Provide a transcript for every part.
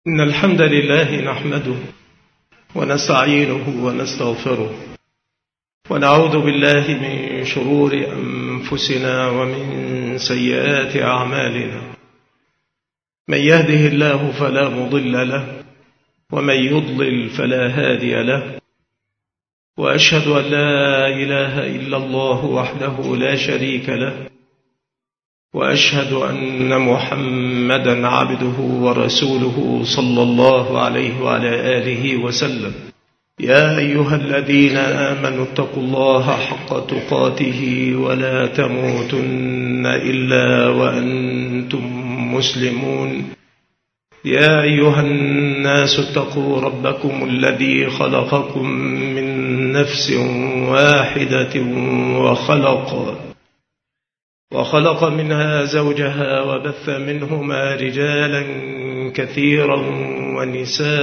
إن الحمد لله نحمده ونستعينه ونستغفره ونعوذ بالله من شرور أنفسنا ومن سيئات أعمالنا. من يهده الله فلا مضل له ومن يضلل فلا هادي له، وأشهد أن لا إله إلا الله وحده لا شريك له، وأشهد أن محمدا عبده ورسوله صلى الله عليه وعلى آله وسلم. يا أيها الذين آمنوا اتقوا الله حق تقاته ولا تموتن إلا وأنتم مسلمون. يا أيها الناس اتقوا ربكم الذي خلقكم من نفس واحدة وخلق منها زوجها وبث منهما رجالا كثيرا ونساء،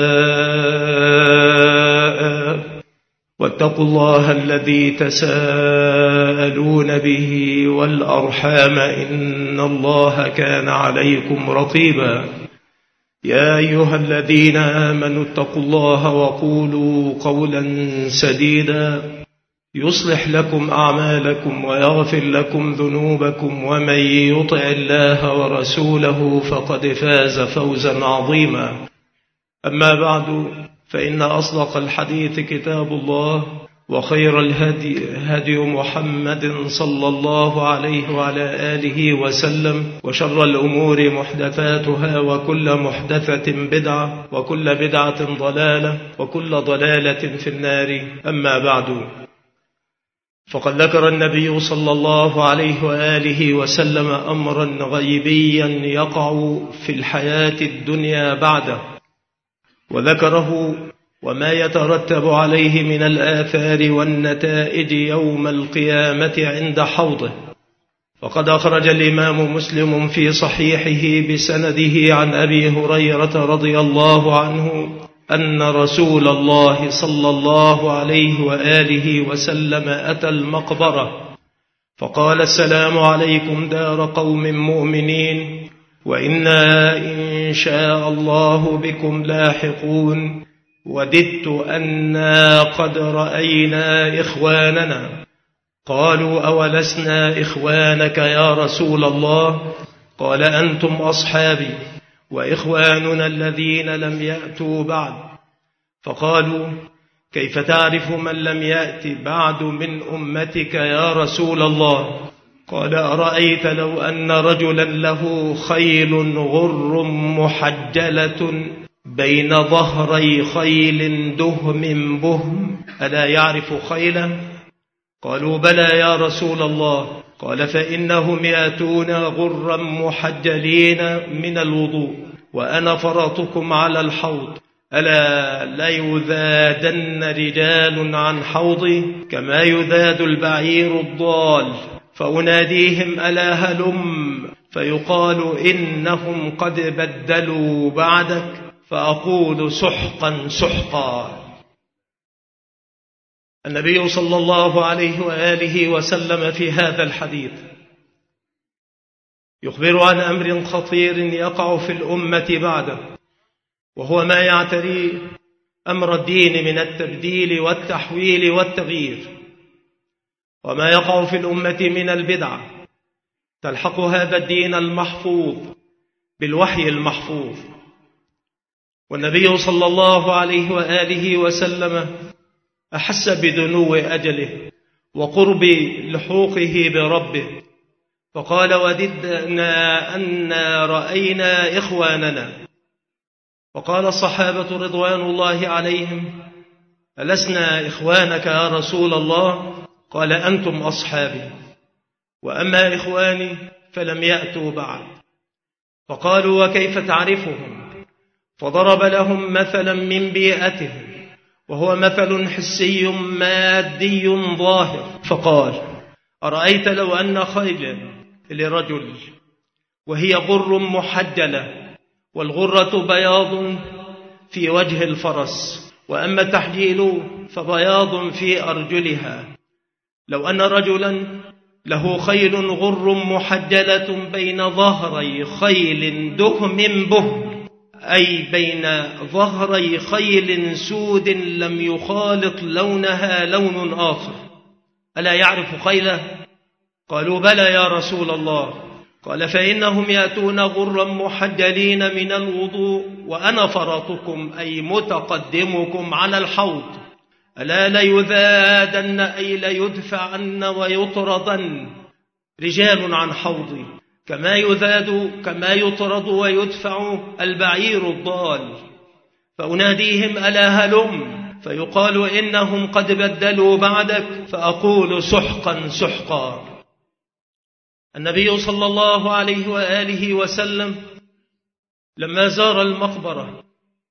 واتقوا الله الذي تساءلون به والأرحام إن الله كان عليكم رقيبا. يا أيها الذين آمنوا اتقوا الله وقولوا قولا سديدا يصلح لكم أعمالكم ويغفر لكم ذنوبكم، ومن يطع الله ورسوله فقد فاز فوزا عظيما. أما بعد، فإن أصدق الحديث كتاب الله، وخير الهدي هدي محمد صلى الله عليه وعلى آله وسلم، وشر الأمور محدثاتها، وكل محدثة بدعة، وكل بدعة ضلالة، وكل ضلالة في النار. أما بعد، فقد ذكر النبي صلى الله عليه وآله وسلم أمرا غيبيا يقع في الحياة الدنيا بعده، وذكره وما يترتب عليه من الآثار والنتائج يوم القيامة عند حوضه. وقد أخرج الإمام مسلم في صحيحه بسنده عن أبي هريرة رضي الله عنه أن رسول الله صلى الله عليه وآله وسلم أتى المقبرة فقال: السلام عليكم دار قوم مؤمنين، وإنا إن شاء الله بكم لاحقون. وددت أنا قد رأينا إخواننا. قالوا: أولسنا إخوانك يا رسول الله؟ قال: أنتم أصحابي وإخواننا الذين لم يأتوا بعد. فقالوا: كيف تعرف من لم يأت بعد من أمتك يا رسول الله؟ قال: أرأيت لو أن رجلا له خيل غر محجلة بين ظهري خيل دهم بهم، ألا يعرف خيلا؟ قالوا: بلى يا رسول الله. قال: فإنهم يأتون غرا محجلين من الوضوء، وأنا فرطكم على الحوض، ألا ليذادن رجال عن حوضي كما يذاد البعير الضال، فأناديهم: ألا هلم؟ فيقال: إنهم قد بدلوا بعدك، فأقول: سحقا سحقا. النبي صلى الله عليه وآله وسلم في هذا الحديث يخبر عن أمر خطير يقع في الأمة بعده، وهو ما يعتري أمر الدين من التبديل والتحويل والتغيير، وما يقع في الأمة من البدعة تلحق هذا الدين المحفوظ بالوحي المحفوظ. والنبي صلى الله عليه وآله وسلم أحس بدنو أجله وقرب لحوقه بربه، فقال: وددنا أن رأينا إخواننا. وقال الصحابة رضوان الله عليهم: ألسنا إخوانك يا رسول الله؟ قال: أنتم أصحابي، وأما إخواني فلم يأتوا بعد. فقالوا: وكيف تعرفهم؟ فضرب لهم مثلا من بيئتهم، وهو مثل حسي مادي ظاهر، فقال: أرأيت لو أن خيلا لرجل وهي غر محجلة، والغرة بياض في وجه الفرس، وأما التحجيل فبياض في أرجلها، لو أن رجلا له خيل غر محجلة بين ظهري خيل دهم بهم، أي بين ظهري خيل سود لم يخالط لونها لون آخر، ألا يعرف خيله؟ قالوا بلى يا رسول الله. قال فإنهم يأتون غرا محجلين من الوضوء وأنا فرطكم أي متقدمكم على الحوض، ألا ليذادن أي ليدفعن ويطردن رجال عن حوضي كما يطرد ويدفع البعير الضال، فأناديهم ألا هلم، فيقال إنهم قد بدلوا بعدك، فأقول سحقا سحقا. النبي صلى الله عليه وآله وسلم لما زار المقبرة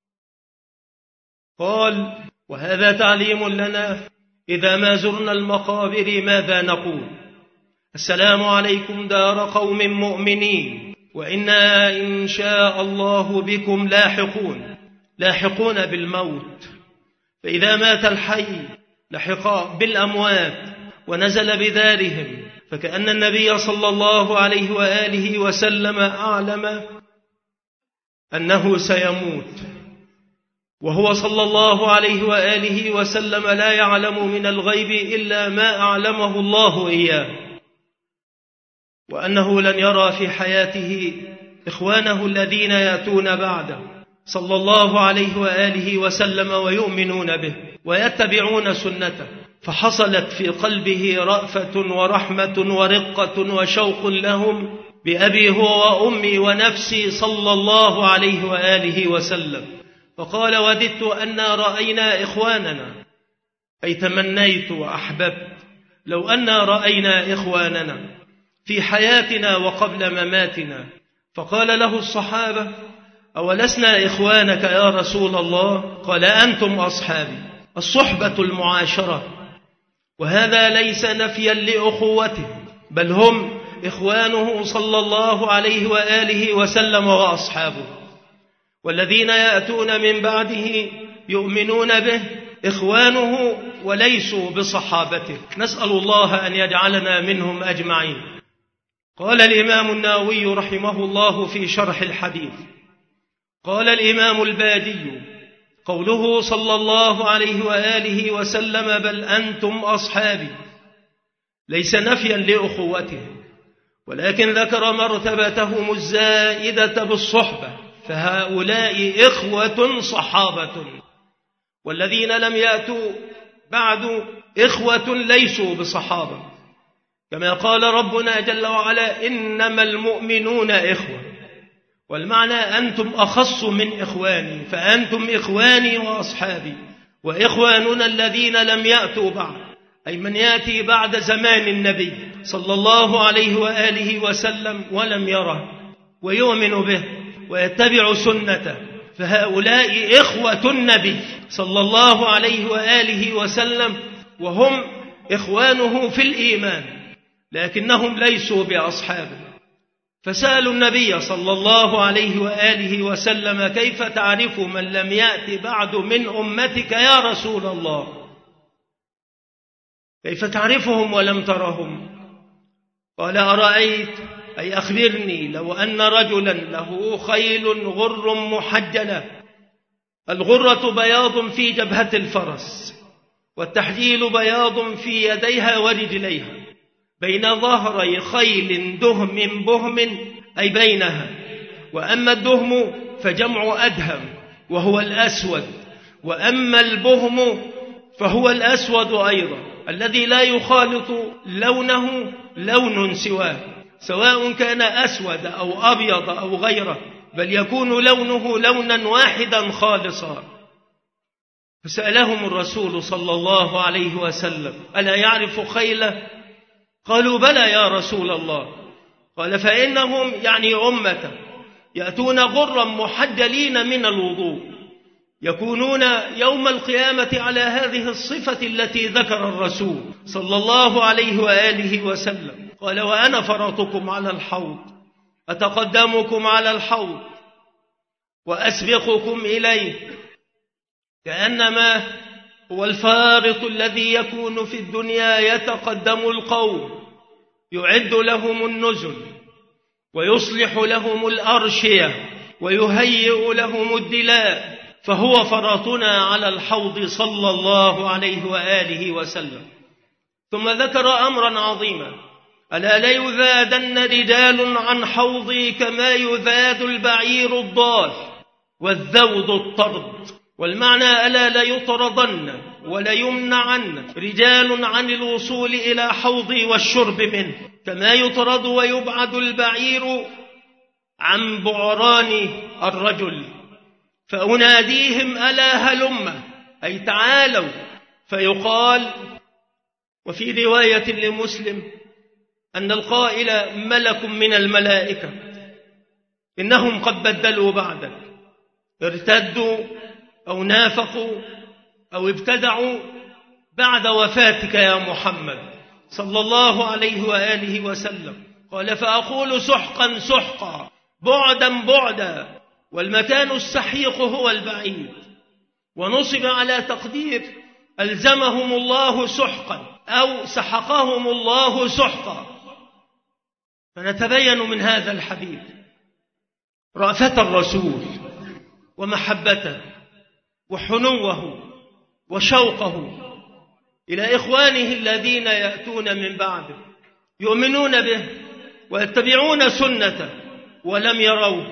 قال: وهذا تعليم لنا إذا ما زرنا المقابر ماذا نقول؟ السلام عليكم دار قوم مؤمنين وإنا إن شاء الله بكم لاحقون بالموت، فإذا مات الحي لحق بالأموات ونزل بدارهم، فكأن النبي صلى الله عليه وآله وسلم أعلم أنه سيموت، وهو صلى الله عليه وآله وسلم لا يعلم من الغيب إلا ما أعلمه الله إياه، وأنه لن يرى في حياته إخوانه الذين يأتون بعده صلى الله عليه وآله وسلم ويؤمنون به ويتبعون سنته، فحصلت في قلبه رأفة ورحمة ورقة وشوق لهم بأبي هو وأمي ونفسي صلى الله عليه وآله وسلم، فقال: وددت أنا رأينا إخواننا، أي تمنيت وأحببت لو أنا رأينا إخواننا في حياتنا وقبل مماتنا. فقال له الصحابة: أولسنا إخوانك يا رسول الله؟ قال: أنتم أصحابي. الصحبة المعاشرة، وهذا ليس نفيا لأخوته، بل هم إخوانه صلى الله عليه وآله وسلم وأصحابه، والذين يأتون من بعده يؤمنون به إخوانه وليسوا بصحابته، نسأل الله أن يجعلنا منهم أجمعين. قال الإمام النووي رحمه الله في شرح الحديث: قال الإمام البادي: قوله صلى الله عليه وآله وسلم بل أنتم أصحابي ليس نفيا لأخوته، ولكن ذكر مرتبتهم الزائدة بالصحبة، فهؤلاء إخوة صحابة، والذين لم يأتوا بعد إخوة ليسوا بصحابة، كما قال ربنا جل وعلا: إنما المؤمنون إخوة، والمعنى أنتم أخص من إخواني، فأنتم إخواني وأصحابي، وإخواننا الذين لم يأتوا بعد، أي من يأتي بعد زمان النبي صلى الله عليه وآله وسلم ولم يره ويؤمن به ويتبع سنته، فهؤلاء إخوة النبي صلى الله عليه وآله وسلم، وهم إخوانه في الإيمان، لكنهم ليسوا بأصحابه. فسألوا النبي صلى الله عليه وآله وسلم: كيف تعرف من لم يأت بعد من أمتك يا رسول الله؟ كيف تعرفهم ولم ترهم؟ قال: أرأيت، أي أخبرني، لو أن رجلا له خيل غر محجلة، الغرة بياض في جبهة الفرس، والتحجيل بياض في يديها ورجليها، بين ظهري خيل دهم بهم، أي بينها، وأما الدهم فجمع أدهم وهو الأسود، وأما البهم فهو الأسود أيضا الذي لا يخالط لونه لون سواه، سواء كان أسود أو أبيض أو غيره، بل يكون لونه لونا واحدا خالصا. فسألهم الرسول صلى الله عليه وسلم: ألا يعرف خيله؟ قالوا: بلى يا رسول الله. قال: فإنهم، يعني أمته، يأتون غرا محجلين من الوضوء، يكونون يوم القيامة على هذه الصفة التي ذكر الرسول صلى الله عليه وآله وسلم. قال: وأنا فرطكم على الحوض، أتقدمكم على الحوض وأسبقكم إليه، كأنما هو الفارط الذي يكون في الدنيا يتقدم القوم، يعد لهم النزل ويصلح لهم الأرشية ويهيئ لهم الدلاء، فهو فرطنا على الحوض صلى الله عليه وآله وسلم. ثم ذكر أمرا عظيما: ألا ليذادن رجال عن حوضي كما يذاد البعير الضال والذود الطرد. والمعنى: ألا ليطردن وليمنعن رجال عن الوصول إلى حوضي والشرب منه كما يطرد ويبعد البعير عن بعران الرجل. فأناديهم: ألا هلم، أي تعالوا. فيقال، وفي رواية لمسلم أن القائل ملك من الملائكة: إنهم قد بدلوا بعدك، ارتدوا أو نافقوا أو ابتدعوا بعد وفاتك يا محمد صلى الله عليه وآله وسلم. قال: فأقول سحقا سحقا، بعدا بعدا، والمكان السحيق هو البعيد. ونصب على تقدير ألزمهم الله سحقا أو سحقهم الله سحقا. فنتبين من هذا الحديث رأفة الرسول ومحبته وحنوه وشوقه إلى إخوانه الذين يأتون من بعده يؤمنون به ويتبعون سنته ولم يروه،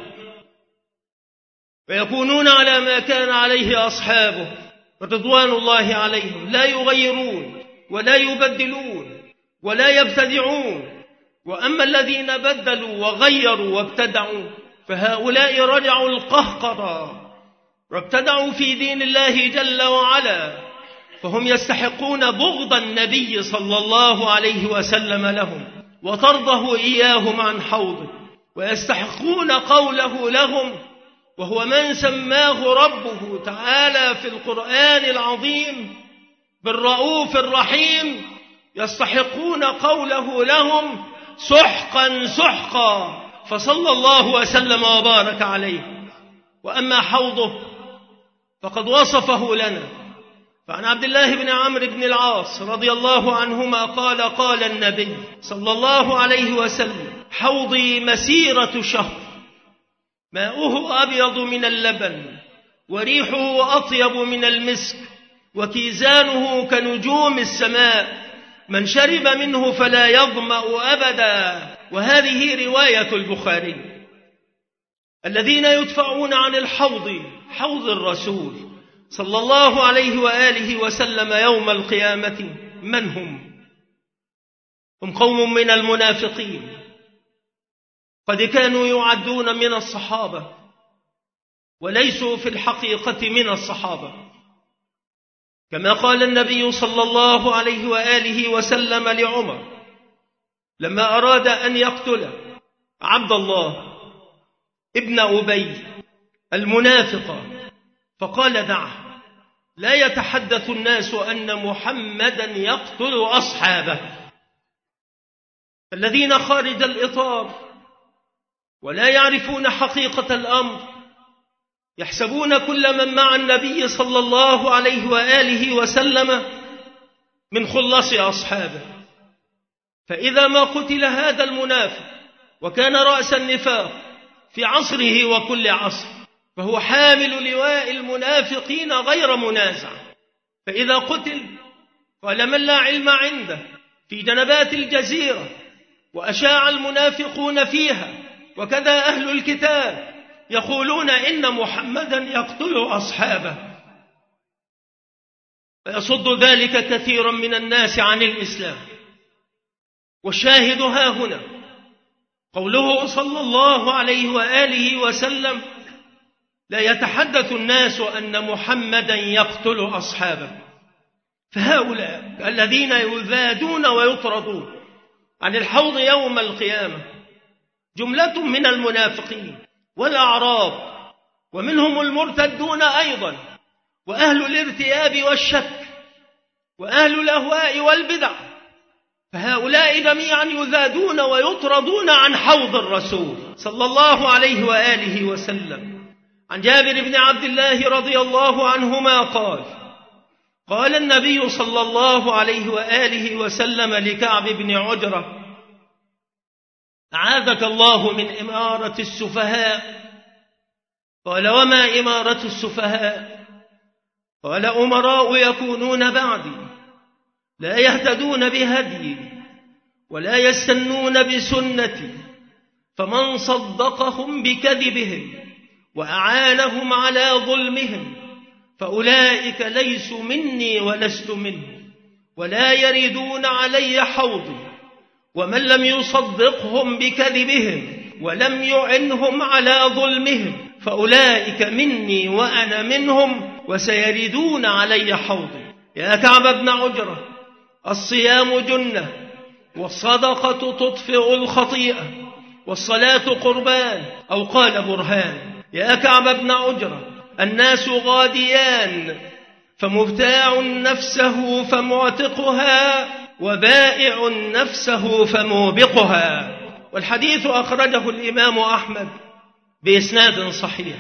ويكونون على ما كان عليه أصحابه رضوان الله عليهم، لا يغيرون ولا يبدلون ولا يبتدعون. وأما الذين بدلوا وغيروا وابتدعوا فهؤلاء رجعوا القهقرة وابتدعوا في دين الله جل وعلا، فهم يستحقون بغض النبي صلى الله عليه وسلم لهم وطرده إياهم عن حوضه، ويستحقون قوله لهم، وهو من سماه ربه تعالى في القرآن العظيم بالرؤوف الرحيم، يستحقون قوله لهم سحقا سحقا، فصلى الله وسلم وبارك عليه. وأما حوضه فقد وصفه لنا، فعن عبد الله بن عمرو بن العاص رضي الله عنهما قال: قال النبي صلى الله عليه وسلم: حوضي مسيرة شهر، ماؤه أبيض من اللبن وريحه أطيب من المسك وكيزانه كنجوم السماء، من شرب منه فلا يظمأ أبدا. وهذه رواية البخاري. الذين يدفعون عن الحوض، حوض الرسول صلى الله عليه وآله وسلم يوم القيامة، من هم؟ هم قوم من المنافقين، قد كانوا يعدون من الصحابة وليسوا في الحقيقة من الصحابة، كما قال النبي صلى الله عليه وآله وسلم لعمر لما أراد أن يقتل عبد الله ابن أبي المنافق، فقال: دعه، لا يتحدث الناس أن محمدا يقتل أصحابه. الذين خارج الإطار ولا يعرفون حقيقة الأمر يحسبون كل من مع النبي صلى الله عليه وآله وسلم من خلص أصحابه، فإذا ما قتل هذا المنافق وكان رأس النفاق في عصره وكل عصر، فهو حامل لواء المنافقين غير منازع، فإذا قتل قال من لا علم عنده في جنبات الجزيرة وأشاع المنافقون فيها، وكذا أهل الكتاب يقولون إن محمدا يقتل أصحابه، فيصد ذلك كثيرا من الناس عن الإسلام. والشاهد ها هنا قوله صلى الله عليه وآله وسلم: لا يتحدث الناس أن محمدا يقتل أصحابه. فهؤلاء الذين يذادون ويطردون عن الحوض يوم القيامة جملة من المنافقين والأعراب، ومنهم المرتدون أيضا، وأهل الارتياب والشك، وأهل الأهواء والبدع، فهؤلاء جميعا يذادون ويطردون عن حوض الرسول صلى الله عليه وآله وسلم. عن جابر بن عبد الله رضي الله عنهما قال: قال النبي صلى الله عليه وآله وسلم لكعب بن عجرة: أعاذك الله من إمارة السفهاء قال: وما إمارة السفهاء؟ قال: أمراء يكونون بعدي لا يهتدون بهدي ولا يستنون بسنتي، فمن صدقهم بكذبهم وأعانهم على ظلمهم فأولئك ليسوا مني ولست منهم، ولا يردون علي حوضي. ومن لم يصدقهم بكذبهم ولم يعنهم على ظلمهم فأولئك مني وأنا منهم، وسيردون علي حوضي. يا كعب بن عجرة، الصيام جنة، والصدقة تطفئ الخطيئة، والصلاة قربان، أو قال برهان. يا كعب بن عجرة، الناس غاديان، فمبتاع نفسه فمعتقها، وبائع نفسه فموبقها. والحديث أخرجه الإمام أحمد بإسناد صحيح،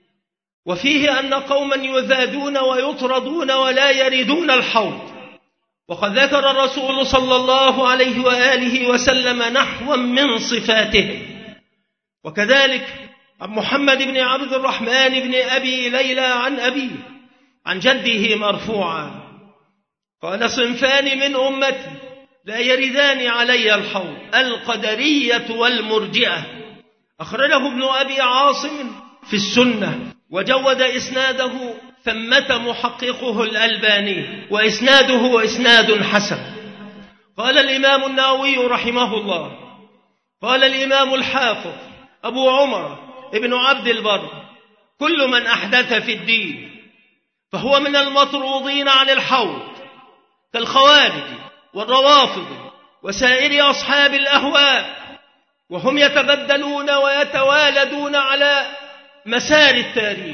وفيه أن قوما يذادون ويطردون ولا يردون الحوض. وقد ذكر الرسول صلى الله عليه وآله وسلم نحوا من صفاتهم. وكذلك عن محمد بن عبد الرحمن بن أبي ليلى عن أبيه عن جده مرفوعا قال: صنفان من أمتي لا يردان علي الحوض: القدرية والمرجئة. أخرجه ابن أبي عاصم في السنة، وجود إسناده ثمة محققه الألباني، وإسناده إسناد حسن. قال الإمام النووي رحمه الله: قال الإمام الحافظ أبو عمر ابن عبد البر: كل من أحدث في الدين فهو من المطرودين عن الحوض، كالخوارج والروافض وسائر أصحاب الأهواء، وهم يتبدلون ويتوالدون على مسار التاريخ،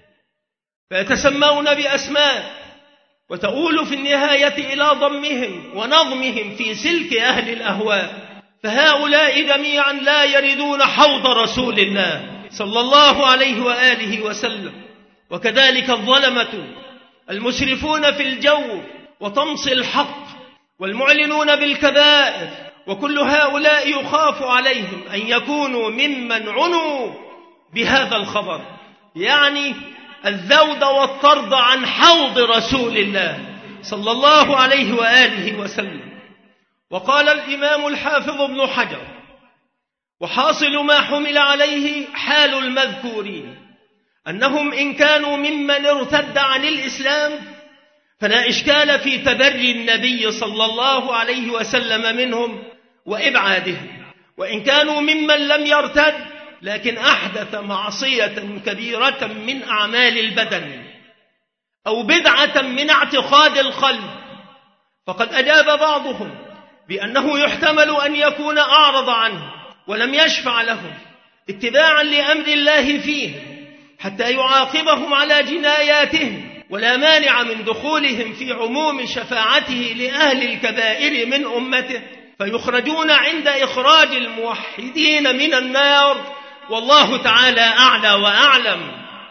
فيتسمون بأسماء وتؤول في النهاية إلى ضمهم ونظمهم في سلك أهل الأهواء. فهؤلاء جميعا لا يردون حوض رسول الله صلى الله عليه وآله وسلم. وكذلك الظلمة المسرفون في الجو وطمس الحق والمعلنون بالكبائر، وكل هؤلاء يخاف عليهم أن يكونوا ممن عنوا بهذا الخبر، يعني الذود والطرد عن حوض رسول الله صلى الله عليه وآله وسلم. وقال الإمام الحافظ ابن حجر: وحاصل ما حمل عليه حال المذكورين أنهم إن كانوا ممن ارتد عن الإسلام فلا إشكال في تبري النبي صلى الله عليه وسلم منهم وإبعادهم، وإن كانوا ممن لم يرتد لكن أحدث معصية كبيرة من أعمال البدن أو بدعة من اعتقاد القلب، فقد أجاب بعضهم بأنه يحتمل أن يكون أعرض عنه ولم يشفع لهم اتباعا لأمر الله فيهم حتى يعاقبهم على جناياتهم، ولا مانع من دخولهم في عموم شفاعته لأهل الكبائر من أمته، فيخرجون عند إخراج الموحدين من النار، والله تعالى أعلى وأعلم.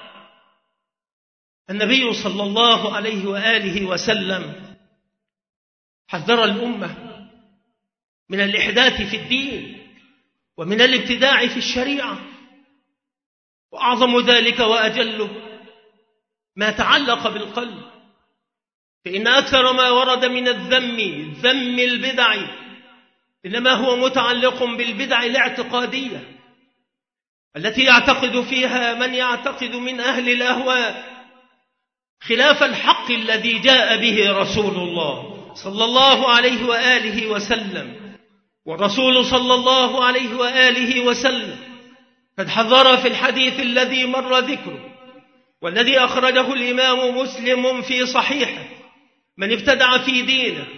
النبي صلى الله عليه وآله وسلم حذر الأمة من الإحداث في الدين ومن الابتداع في الشريعة، وأعظم ذلك وأجله ما تعلق بالقلب، فإن أكثر ما ورد من ذم البدع إنما هو متعلق بالبدع الاعتقادية التي يعتقد فيها من يعتقد من أهل الأهواء خلاف الحق الذي جاء به رسول الله صلى الله عليه وآله وسلم. والرسول صلى الله عليه وآله وسلم قد حذر في الحديث الذي مر ذكره والذي أخرجه الإمام مسلم في صحيحه: من ابتدع في دينه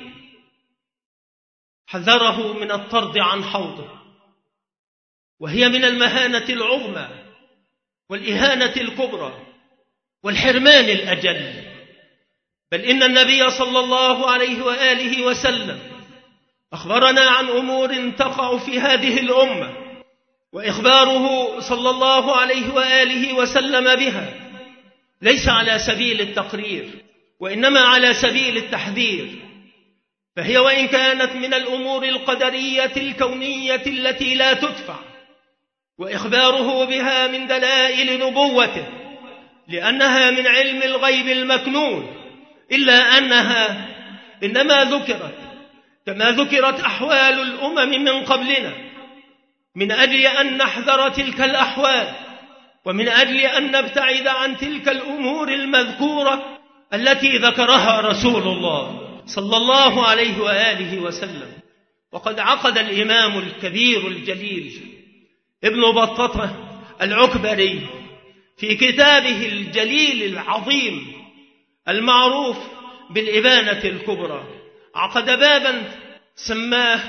حذره من الطرد عن حوضه، وهي من المهانة العظمى والإهانة الكبرى والحرمان الأجل. بل إن النبي صلى الله عليه وآله وسلم أخبرنا عن أمور تقع في هذه الأمة، وإخباره صلى الله عليه وآله وسلم بها ليس على سبيل التقرير وإنما على سبيل التحذير، فهي وإن كانت من الأمور القدرية الكونية التي لا تدفع وإخباره بها من دلائل نبوته، لأنها من علم الغيب المكنون، إلا أنها إنما ذكرت كما ذكرت أحوال الأمم من قبلنا، من أجل أن نحذر تلك الأحوال، ومن أجل أن نبتعد عن تلك الأمور المذكورة التي ذكرها رسول الله صلى الله عليه وآله وسلم. وقد عقد الإمام الكبير الجليل ابن بطة العكبري في كتابه الجليل العظيم المعروف بالإبانة الكبرى، عقد بابا سماه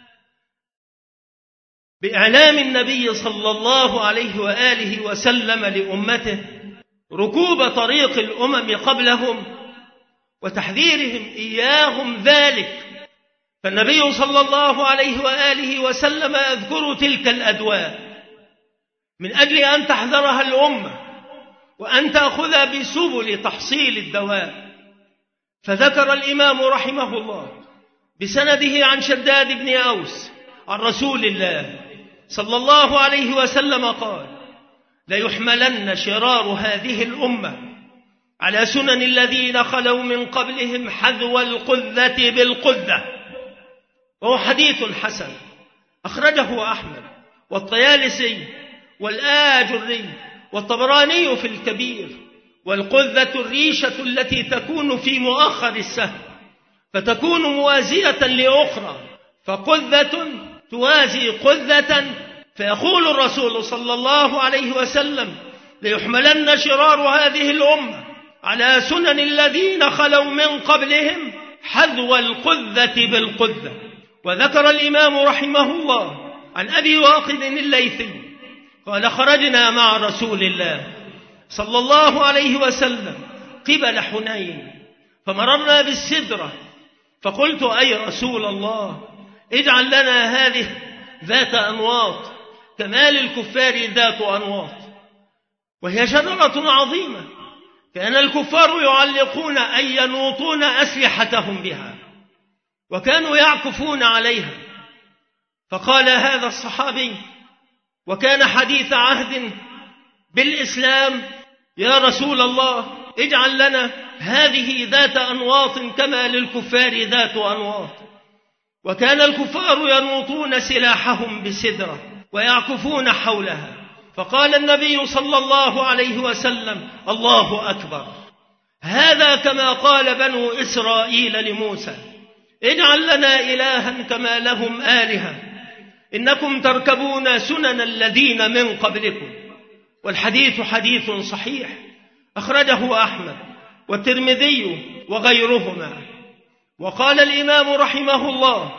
بإعلام النبي صلى الله عليه وآله وسلم لأمته ركوب طريق الأمم قبلهم وتحذيرهم إياهم ذلك. فالنبي صلى الله عليه وآله وسلم يذكر تلك الأدواء من أجل أن تحذرها الأمة وأن تأخذ بسبل تحصيل الدواء. فذكر الإمام رحمه الله بسنده عن شداد بن أوس عن رسول الله صلى الله عليه وسلم قال: ليحملن شرار هذه الأمة على سنن الذين خلوا من قبلهم حذو القذة بالقذة. وهو حديث حسن أخرجه أحمد والطيالسي والآجري والطبراني في الكبير. والقذة الريشة التي تكون في مؤخر السهم فتكون موازية لأخرى، فقذة توازي قذة. فيقول الرسول صلى الله عليه وسلم: ليحملن شرار هذه الأمة على سنن الذين خلوا من قبلهم حذو القذة بالقذة. وذكر الإمام رحمه الله عن أبي واقد الليثي قال: خرجنا مع رسول الله صلى الله عليه وسلم قبل حنين فمررنا بالسدرة، فقلت: أي رسول الله، اجعل لنا هذه ذات أنواط كما للكفار ذات أنواط. وهي شجرة عظيمة كان الكفار يعلقون أي ينوطون أسلحتهم بها، وكانوا يعكفون عليها. فقال هذا الصحابي وكان حديث عهد بالإسلام: يا رسول الله، اجعل لنا هذه ذات أنواط كما للكفار ذات أنواط. وكان الكفار ينوطون سلاحهم بسدرة ويعكفون حولها. فقال النبي صلى الله عليه وسلم: الله أكبر، هذا كما قال بنو إسرائيل لموسى: اجعل لنا إلها كما لهم آلهة، إنكم تركبون سنن الذين من قبلكم. والحديث حديث صحيح أخرجه أحمد والترمذي وغيرهما. وقال الإمام رحمه الله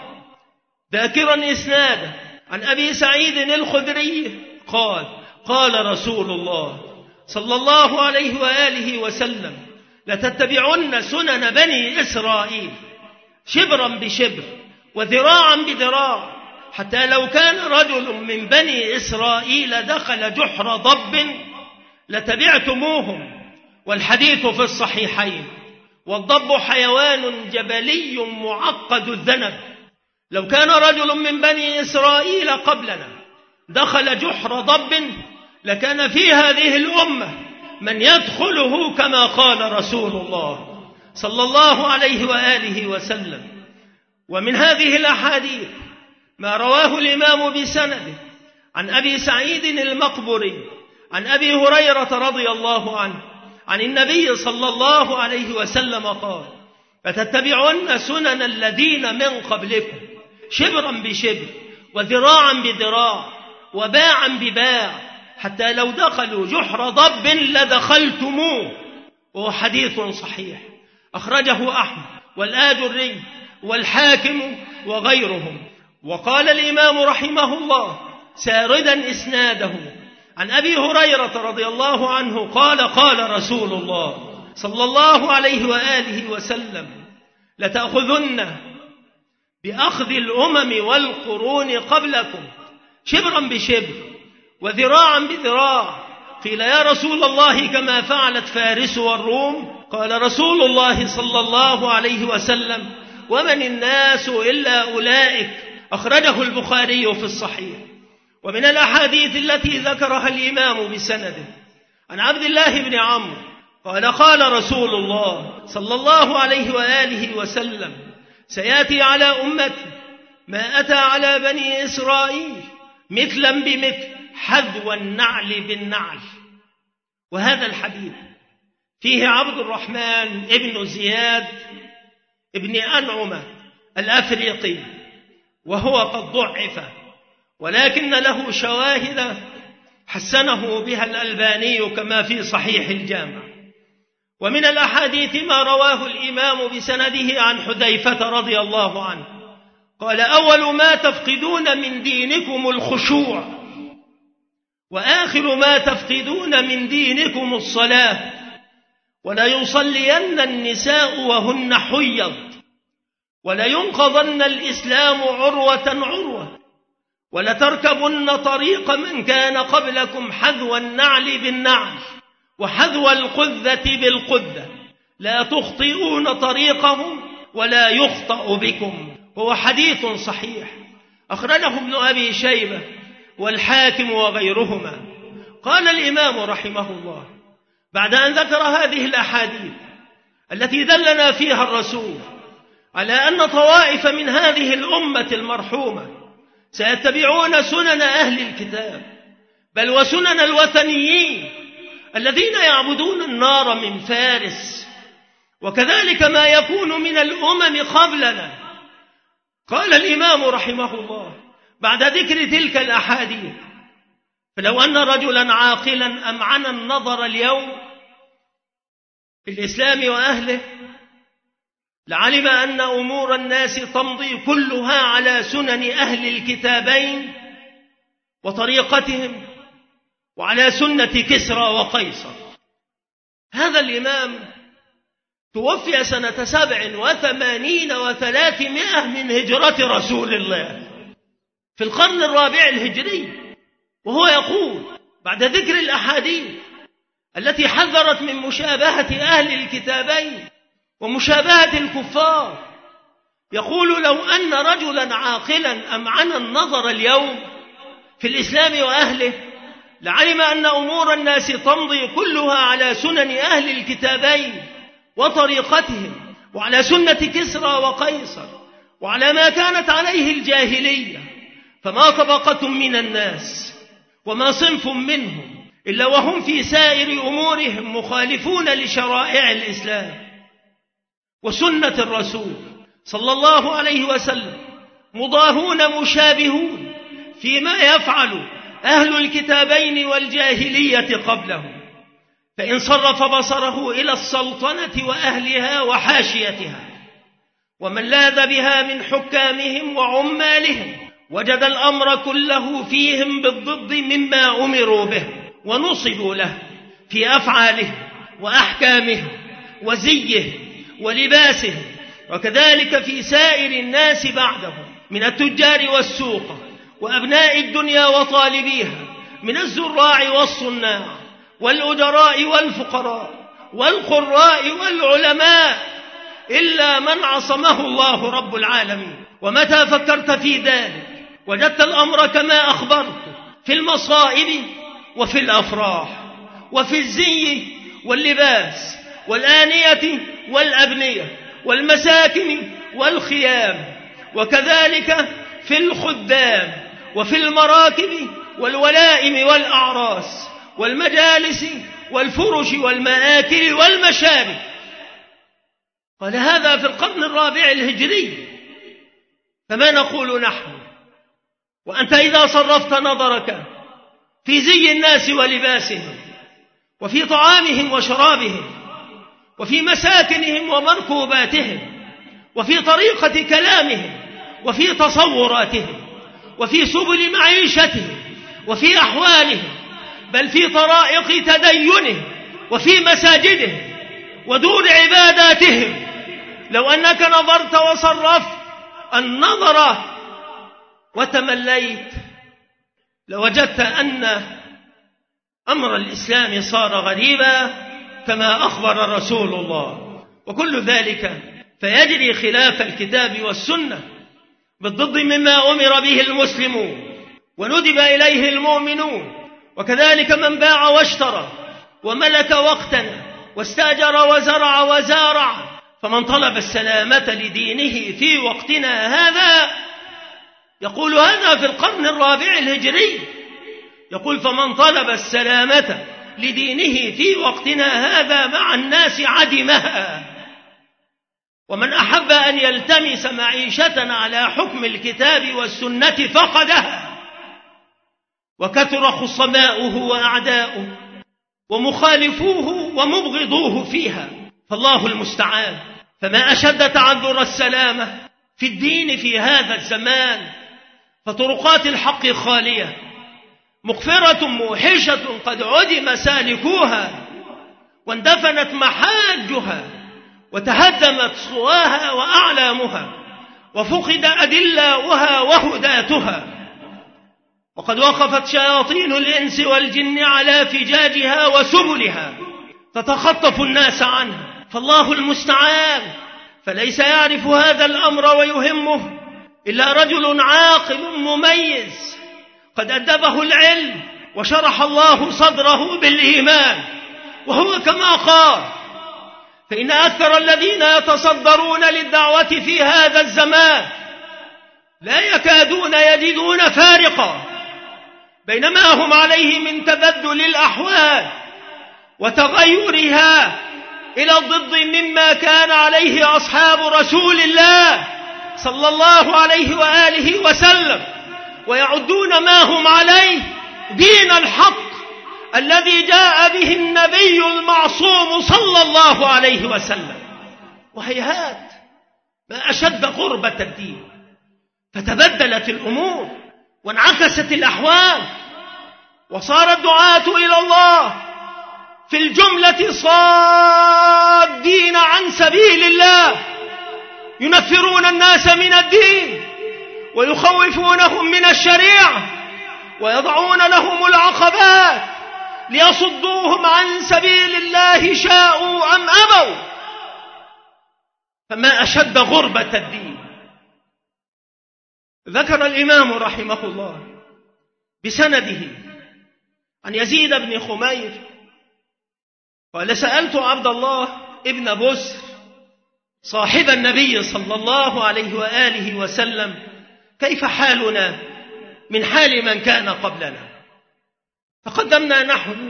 ذاكرا إسناده عن أبي سعيد الخدري قال: قال رسول الله صلى الله عليه وآله وسلم: لتتبعن سنن بني إسرائيل شبرا بشبر وذراعا بذراع، حتى لو كان رجل من بني إسرائيل دخل جحر ضب لتبعتموهم. والحديث في الصحيحين. والضب حيوان جبلي معقد الذنب، لو كان رجل من بني إسرائيل قبلنا دخل جحر ضب لكان في هذه الأمة من يدخله كما قال رسول الله صلى الله عليه وآله وسلم. ومن هذه الأحاديث ما رواه الإمام بسنده عن أبي سعيد المقبري عن أبي هريرة رضي الله عنه عن النبي صلى الله عليه وسلم قال: فتتبعون سنن الذين من قبلكم شبرا بشبر وذراعا بذراع وباعا بباع، حتى لو دخلوا جحر ضب لدخلتموه. وهو حديث صحيح أخرجه أحمد والآجري والحاكم وغيرهم. وقال الإمام رحمه الله ساردا إسناده عن أبي هريرة رضي الله عنه قال: قال رسول الله صلى الله عليه وآله وسلم: لتأخذن بأخذ الأمم والقرون قبلكم شبرا بشبر وذراعا بذراع. قيل: يا رسول الله كما فعلت فارس والروم؟ قال رسول الله صلى الله عليه وسلم: ومن الناس إلا أولئك. أخرجه البخاري في الصحيح. ومن الأحاديث التي ذكرها الإمام بسنده عن عبد الله بن عمرو قال قال رسول الله صلى الله عليه وآله وسلم: سيأتي على أمتي ما أتى على بني إسرائيل مثلا بمثل حذو النعل بالنعل. وهذا الحديث فيه عبد الرحمن ابن زياد ابن أنعمة الأفريقي، وهو قد ضعف، ولكن له شواهد حسنه بها الألباني كما في صحيح الجامع. ومن الأحاديث ما رواه الإمام بسنده عن حذيفة رضي الله عنه قال: أول ما تفقدون من دينكم الخشوع، وآخر ما تفقدون من دينكم الصلاة، ولا يصلين النساء وهن حيض، ولا ينقضن الإسلام عروة عروة، ولتركبن طريق من كان قبلكم حذو النعل بالنعل وحذو القذة بالقذة، لا تخطئون طريقهم ولا يخطأ بكم. هو حديث صحيح أخرجه ابن أبي شيبة والحاكم وغيرهما. قال الإمام رحمه الله بعد أن ذكر هذه الأحاديث التي دلنا فيها الرسول على أن طوائف من هذه الأمة المرحومة سيتبعون سنن أهل الكتاب، بل وسنن الوثنيين الذين يعبدون النار من فارس، وكذلك ما يكون من الأمم قبلنا. قال الإمام رحمه الله بعد ذكر تلك الأحاديث: فلو أن رجلا عاقلا أمعن النظر اليوم في الإسلام وأهله لعلم أن أمور الناس تمضي كلها على سنن أهل الكتابين وطريقتهم، وعلى سنة كسرى وقيصر. هذا الإمام توفي سنة 87 و300 من هجرة رسول الله في القرن الرابع الهجري، وهو يقول بعد ذكر الأحاديث التي حذرت من مشابهة أهل الكتابين ومشابهة الكفار، يقول: لو أن رجلا عاقلا أمعن النظر اليوم في الإسلام وأهله لعلم أن أمور الناس تمضي كلها على سنن أهل الكتابين وطريقتهم، وعلى سنة كسرى وقيصر، وعلى ما كانت عليه الجاهلية، فما طبقة من الناس وما صنف منهم إلا وهم في سائر أمورهم مخالفون لشرائع الإسلام وسنة الرسول صلى الله عليه وسلم، مضاهون مشابهون فيما يفعل أهل الكتابين والجاهلية قبلهم. فإن صرف بصره إلى السلطنة وأهلها وحاشيتها ومن لاذ بها من حكامهم وعمالهم وجد الأمر كله فيهم بالضد مما أمروا به ونصبوا له في أفعالهم وأحكامهم وزيهم ولباسهم، وكذلك في سائر الناس بعدهم من التجار والسوق وأبناء الدنيا وطالبيها، من الزراع والصناع والأجراء والفقراء والقراء والعلماء، إلا من عصمه الله رب العالمين. ومتى فكرت في ذلك وجدت الأمر كما أخبرت في المصائب وفي الأفراح وفي الزي واللباس والآنية والأبنية والمساكن والخيام، وكذلك في الخدام وفي المراكب والولائم والأعراس والمجالس والفرش والمآكل والمشارب. قال هذا في القرن الرابع الهجري، فما نقول نحن وأنت إذا صرفت نظرك في زي الناس ولباسهم وفي طعامهم وشرابهم وفي مساكنهم ومركوباتهم وفي طريقة كلامهم وفي تصوراتهم وفي سبل معيشتهم وفي أحوالهم، بل في طرائق تدينهم وفي مساجدهم ودور عباداتهم، لو أنك نظرت وصرفت النظر وتمليت لوجدت أن أمر الإسلام صار غريبا كما أخبر رسول الله، وكل ذلك فيجري خلاف الكتاب والسنة بالضد مما أمر به المسلمون وندب إليه المؤمنون، وكذلك من باع واشترى وملك واقتنى واستأجر وزرع وزارع. فمن طلب السلامة لدينه في وقتنا هذا، يقول هذا في القرن الرابع الهجري، يقول فمن طلب السلامة لدينه في وقتنا هذا مع الناس عدمها، ومن أحب أن يلتمس معيشة على حكم الكتاب والسنة فقدها. وكثر خصماؤه وأعداؤه ومخالفوه ومبغضوه فيها، فالله المستعان. فما أشد تعذر السلامة في الدين في هذا الزمان، فطرقات الحق خالية مغفرة موحشة قد عدم سالكوها، واندفنت محاجها، وتهدمت صواها وأعلامها، وفقد أدلاؤها وهداتها. وقد وقفت شياطين الإنس والجن على فجاجها وسبلها تتخطف الناس عنها، فالله المستعان. فليس يعرف هذا الأمر ويهمه إلا رجل عاقل مميز قد أدبه العلم وشرح الله صدره بالإيمان، وهو كما قال: فإن أكثر الذين يتصدرون للدعوة في هذا الزمان لا يكادون يجدون فارقا بين ما هم عليه من تبدل الأحوال وتغيرها إلى الضد مما كان عليه أصحاب رسول الله صلى الله عليه وآله وسلم، ويعدون ما هم عليه دين الحق الذي جاء به النبي المعصوم صلى الله عليه وسلم. وهيهات، ما أشد غربة الدين. فتبدلت الأمور وانعكست الأحوال، وصار الدعاة إلى الله في الجملة صادين عن سبيل الله، ينفرون الناس من الدين ويخوفونهم من الشريعة، ويضعون لهم العقبات ليصدوهم عن سبيل الله شاءوا أم أبوا. فما أشد غربة الدين. ذكر الإمام رحمه الله بسنده عن يزيد بن خمير قال: سألت عبد الله ابن بسر صاحب النبي صلى الله عليه وآله وسلم: كيف حالنا من حال من كان قبلنا؟ فقدمنا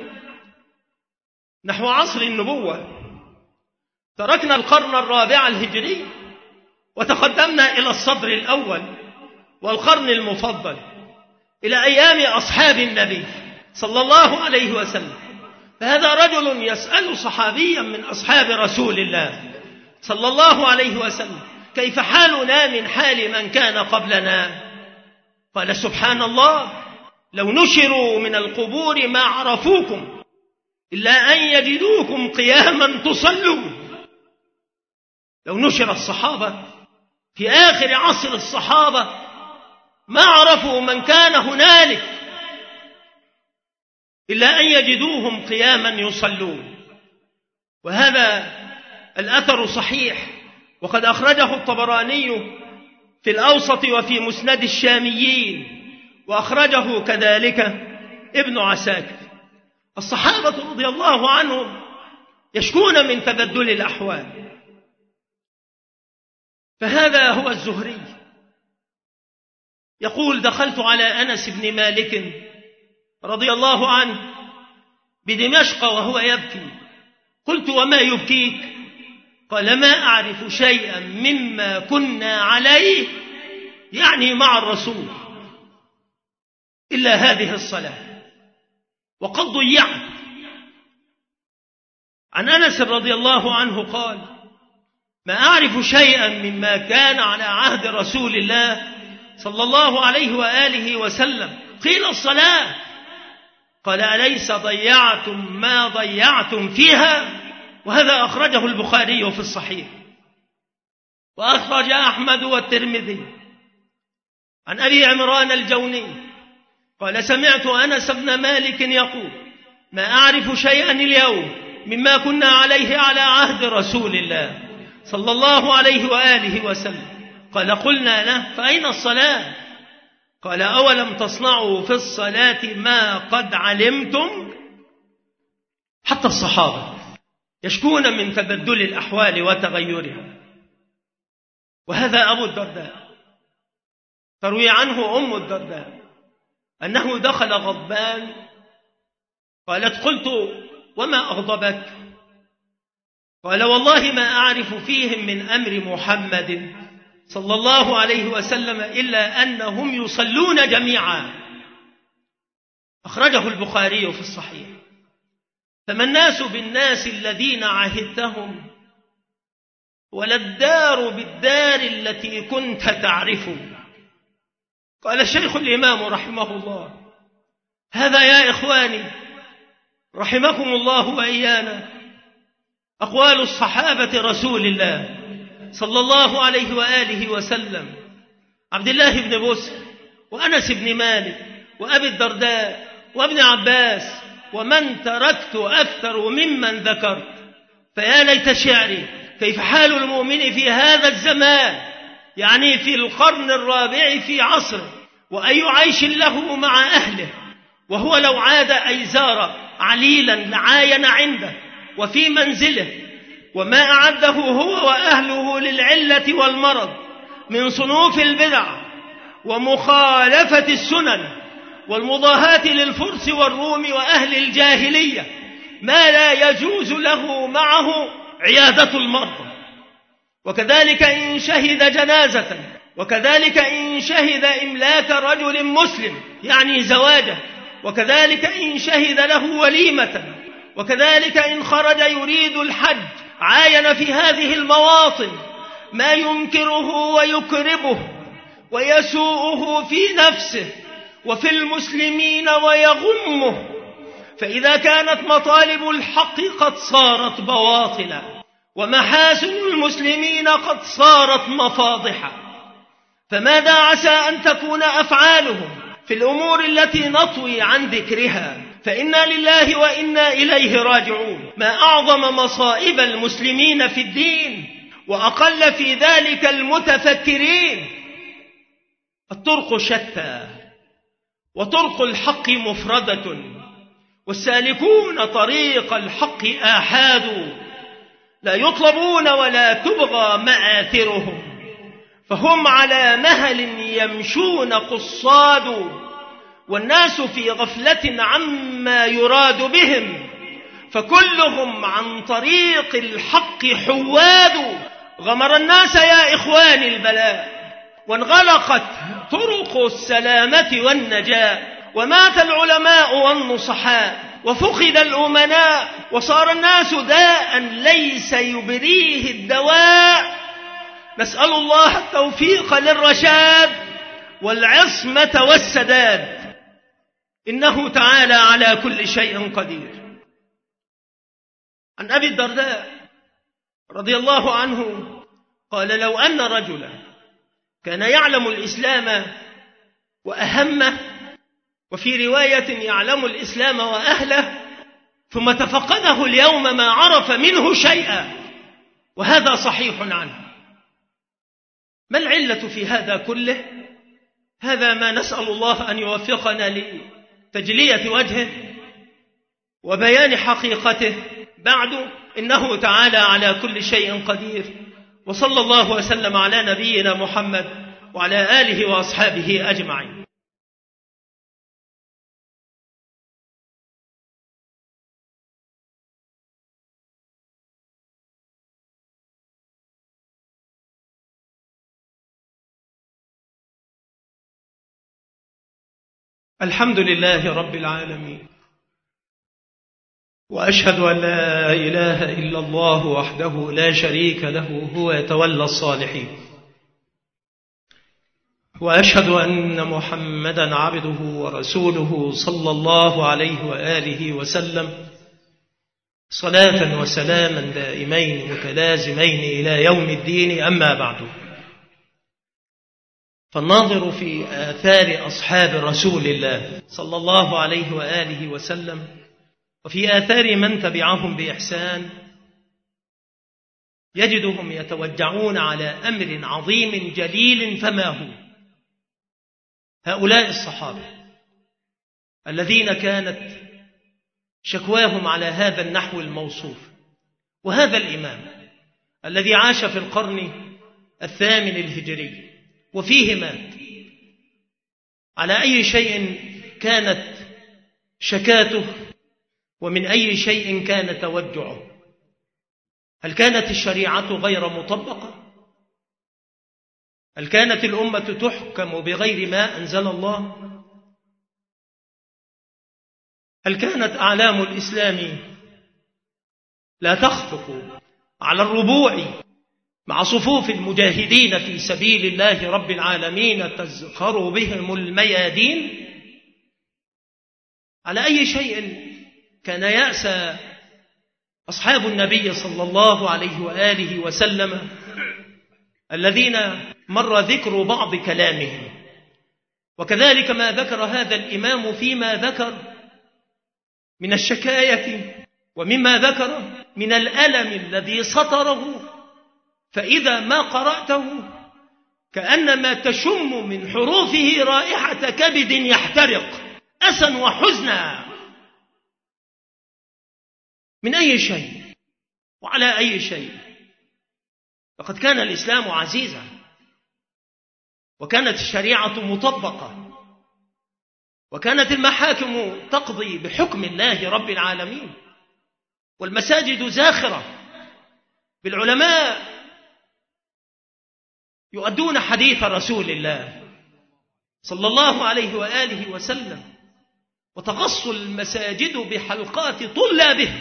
نحو عصر النبوة، تركنا القرن الرابع الهجري وتقدمنا إلى الصدر الأول والقرن المفضل، إلى أيام أصحاب النبي صلى الله عليه وسلم. فهذا رجل يسأل صحابيا من أصحاب رسول الله صلى الله عليه وسلم: كيف حالنا من حال من كان قبلنا؟ قال: سبحان الله، لو نشروا من القبور ما عرفوكم إلا أن يجدوكم قياما تصلون. لو نشر الصحابة في آخر عصر الصحابة ما عرفوا من كان هنالك إلا أن يجدوهم قياما يصلون. وهذا الأثر صحيح، وقد أخرجه الطبراني في الأوسط وفي مسند الشاميين، وأخرجه كذلك ابن عساكر. الصحابة رضي الله عنهم يشكون من تبدل الأحوال. فهذا هو الزهري يقول: دخلت على أنس بن مالك رضي الله عنه بدمشق وهو يبكي، قلت: وما يبكيك؟ قال: ما أعرف شيئا مما كنا عليه، يعني مع الرسول، إلا هذه الصلاة، وقد ضيعت. عن أنس رضي الله عنه قال: ما أعرف شيئا مما كان على عهد رسول الله صلى الله عليه وآله وسلم. قيل: الصلاة. قال: أليس ضيعتم ما ضيعتم فيها؟ وهذا أخرجه البخاري في الصحيح، وأخرج أحمد والترمذي عن أبي عمران الجوني قال: سمعت أنس بن مالك يقول: ما أعرف شيئا اليوم مما كنا عليه على عهد رسول الله صلى الله عليه وآله وسلم. قال: قلنا له: فأين الصلاة؟ قال أولم تصنعوا في الصلاة ما قد علمتم؟ حتى الصحابة يشكون من تبدل الأحوال وتغيرها. وهذا أبو الدرداء تروي عنه أم الدرداء أنه دخل غضبان، قالت: قلت: وما أغضبك؟ قال: والله ما أعرف فيهم من أمر محمد صلى الله عليه وسلم إلا أنهم يصلون جميعا. أخرجه البخاري في الصحيح. فما الناس بالناس الذين عهدتهم، ولا الدار بالدار التي كنت تعرف. قال الشيخ الإمام رحمه الله: هذا يا إخواني رحمكم الله وإيانا أقوال الصحابة رسول الله صلى الله عليه وآله وسلم، عبد الله بن بسر وأنس بن مالك وأبي الدرداء وابن عباس، ومن تركت أكثر ممن ذكرت. فيا ليت شعري كيف حال المؤمن في هذا الزمان، يعني في القرن الرابع في عصره، وأي عيش له مع أهله، وهو لو عاد أي زار عليلا لعاين عنده وفي منزله، وما أعده هو وأهله للعلة والمرض من صنوف البدع ومخالفة السنن والمضاهاة للفرس والروم وأهل الجاهلية، ما لا يجوز له معه عيادة المرضى. وكذلك إن شهد جنازة، وكذلك إن شهد إملاك رجل مسلم يعني زواجه، وكذلك إن شهد له وليمة، وكذلك إن خرج يريد الحج عاين في هذه المواطن ما ينكره ويكربه ويسوءه في نفسه وفي المسلمين ويغمه. فإذا كانت مطالب الحق قد صارت بواطلا، ومحاسن المسلمين قد صارت مفاضحا، فماذا عسى أن تكون أفعالهم في الأمور التي نطوي عن ذكرها؟ فإنا لله وإنا إليه راجعون. ما أعظم مصائب المسلمين في الدين، وأقل في ذلك المتفكرين. الطرق شتى، وطرق الحق مفردة، والسالكون طريق الحق آحاد، لا يطلبون ولا تبغى مآثرهم، فهم على مهل يمشون قصاد، والناس في غفلة عما يراد بهم، فكلهم عن طريق الحق حواد. غمر الناس يا إخواني البلاء، وانغلقت طرق السلامة والنجاة، ومات العلماء والنصحاء، وفقد الأمناء، وصار الناس داء ليس يبريه الدواء. نسأل الله التوفيق للرشاد والعصمة والسداد، إنه تعالى على كل شيء قدير. عن أبي الدرداء رضي الله عنه قال: لو أن رجلا كان يعلم الإسلام وأهمه، وفي رواية يعلم الإسلام وأهله، ثم تفقده اليوم ما عرف منه شيئا، وهذا صحيح عنه. ما العلة في هذا كله؟ هذا ما نسأل الله أن يوفقنا لتجلية وجهه وبيان حقيقته. بعد، إنه تعالى على كل شيء قدير، وصلى الله وسلم على نبينا محمد وعلى آله وأصحابه أجمعين. الحمد لله رب العالمين، وأشهد أن لا إله إلا الله وحده لا شريك له، هو يتولى الصالحين، وأشهد أن محمدا عبده ورسوله صلى الله عليه وآله وسلم، صلاة وسلاما دائمين متلازمين إلى يوم الدين. أما بعد، فالناظر في آثار أصحاب رسول الله صلى الله عليه وآله وسلم، وفي آثار من تبعهم بإحسان، يجدهم يتوجعون على أمر عظيم جليل، فما هو؟ هؤلاء الصحابة الذين كانت شكواهم على هذا النحو الموصوف، وهذا الإمام الذي عاش في القرن 8 الهجري وفيه مات، على أي شيء كانت شكاته ومن أي شيء كان توجعه؟ هل كانت الشريعة غير مطبقة؟ هل كانت الأمة تحكم بغير ما أنزل الله؟ هل كانت أعلام الإسلام لا تخفق على الربوع مع صفوف المجاهدين في سبيل الله رب العالمين تزخر بهم الميادين؟ على أي شيء كان يأسى أصحاب النبي صلى الله عليه وآله وسلم الذين مر ذكر بعض كلامهم، وكذلك ما ذكر هذا الإمام فيما ذكر من الشكاية ومما ذكر من الألم الذي سطره، فإذا ما قرأته كأنما تشم من حروفه رائحة كبد يحترق أسا وحزنا. من أي شيء وعلى أي شيء؟ لقد كان الإسلام عزيزا، وكانت الشريعة مطبقة، وكانت المحاكم تقضي بحكم الله رب العالمين، والمساجد زاخرة بالعلماء يؤدون حديث رسول الله صلى الله عليه وآله وسلم، وتغص المساجد بحلقات طلابه،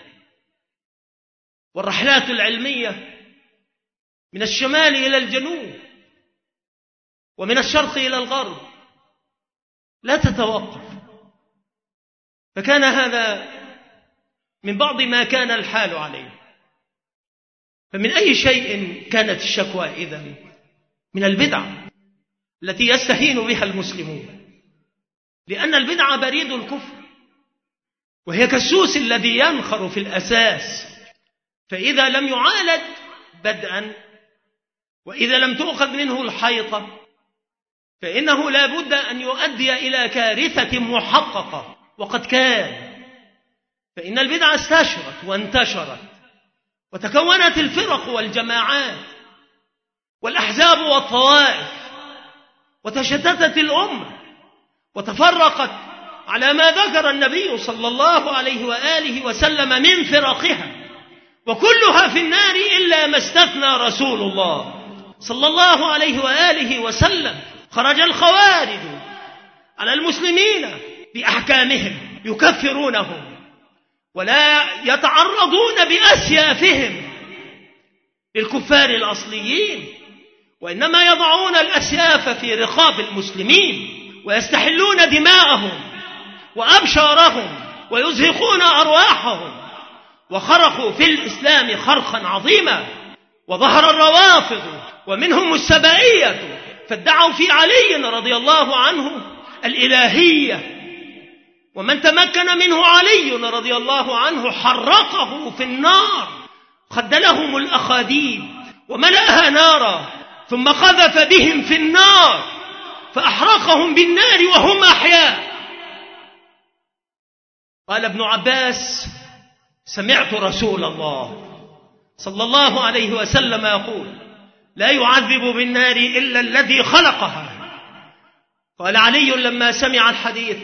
والرحلات العلمية من الشمال إلى الجنوب ومن الشرق إلى الغرب لا تتوقف. فكان هذا من بعض ما كان الحال عليه. فمن أي شيء كانت الشكوى إذن؟ من البدع التي يستهين بها المسلمون، لأن البدع بريد الكفر، وهي كالسوس الذي ينخر في الأساس، فإذا لم يعالج بدءا وإذا لم تؤخذ منه الحيطة فإنه لا بد أن يؤدي إلى كارثة محققة، وقد كان. فإن البدع استشرت وانتشرت، وتكونت الفرق والجماعات والأحزاب والطوائف، وتشتتت الأمة وتفرقت على ما ذكر النبي صلى الله عليه وآله وسلم من فرقها، وكلها في النار إلا ما استثنى رسول الله صلى الله عليه وآله وسلم. خرج الخوارج على المسلمين بأحكامهم يكفرونهم ولا يتعرضون بأسيافهم للكفار الأصليين، وإنما يضعون الأسياف في رقاب المسلمين ويستحلون دماءهم وأبشارهم ويزهقون أرواحهم. وخرقوا في الإسلام خرقا عظيما، وظهر الروافض ومنهم السبائية، فادعوا في علي رضي الله عنه الإلهية، ومن تمكن منه علي رضي الله عنه حرقه في النار، خدلهم الأخاديد وملأها نارا، ثم قذف بهم في النار فأحرقهم بالنار وهم أحياء. قال ابن عباس: سمعت رسول الله صلى الله عليه وسلم يقول: لا يعذب بالنار إلا الذي خلقها. قال علي لما سمع الحديث: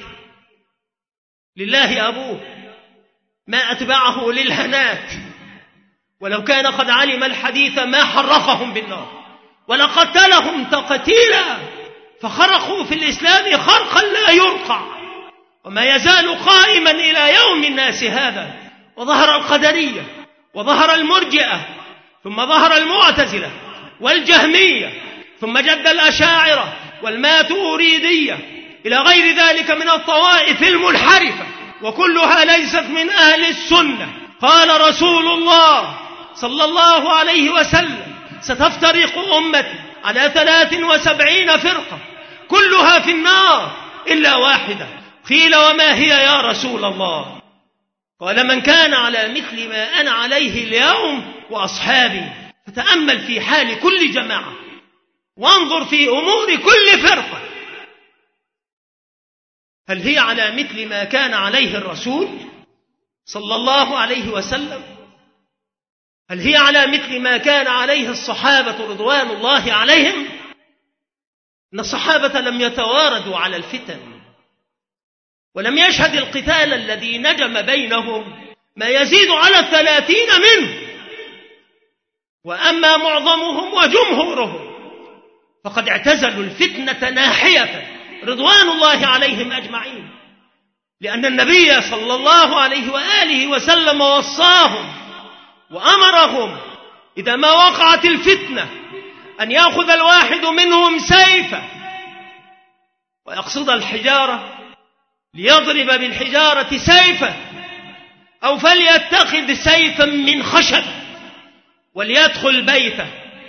لله أبوه ما أتبعه للهنات، ولو كان قد علم الحديث ما حرقهم بالنار ولقتلهم تقتيلا، فخرقوا في الإسلام خرقا لا يرقع، وما يزال قائما إلى يوم الناس هذا. وظهر القدرية وظهر المرجئة، ثم ظهر المعتزلة والجهمية، ثم جد الأشاعرة والماتوريدية إلى غير ذلك من الطوائف المنحرفة، وكلها ليست من أهل السنة. قال رسول الله صلى الله عليه وسلم: ستفترق أمتي على 73 فرقة كلها في النار إلا واحدة. قيل: وما هي يا رسول الله؟ قال: من كان على مثل ما أنا عليه اليوم وأصحابي. فتأمل في حال كل جماعة، وانظر في أمور كل فرقة، هل هي على مثل ما كان عليه الرسول صلى الله عليه وسلم؟ هل هي على مثل ما كان عليه الصحابة رضوان الله عليهم؟ إن الصحابة لم يتواردوا على الفتن، ولم يشهد القتال الذي نجم بينهم ما يزيد على 30 منه، وأما معظمهم وجمهورهم فقد اعتزلوا الفتنة ناحية رضوان الله عليهم أجمعين، لأن النبي صلى الله عليه وآله وسلم وصاهم وأمرهم إذا ما وقعت الفتنة أن يأخذ الواحد منهم سيفه ويقصد الحجارة ليضرب بالحجارة سيفه، أو فليتخذ سيفا من خشب وليدخل بيته،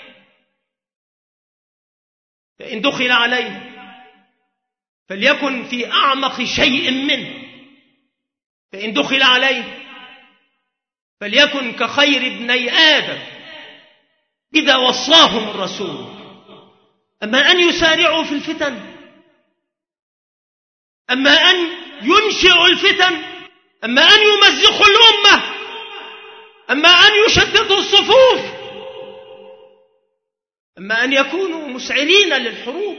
فإن دخل عليه فليكن في أعمق شيء منه، فإن دخل عليه فليكن كخير ابني آدم إذا وصاهم الرسول. أما أن يسارعوا في الفتن، أما أن ينشئوا الفتن، أما أن يمزقوا الأمة، أما أن يشددوا الصفوف، أما أن يكونوا مسعرين للحروب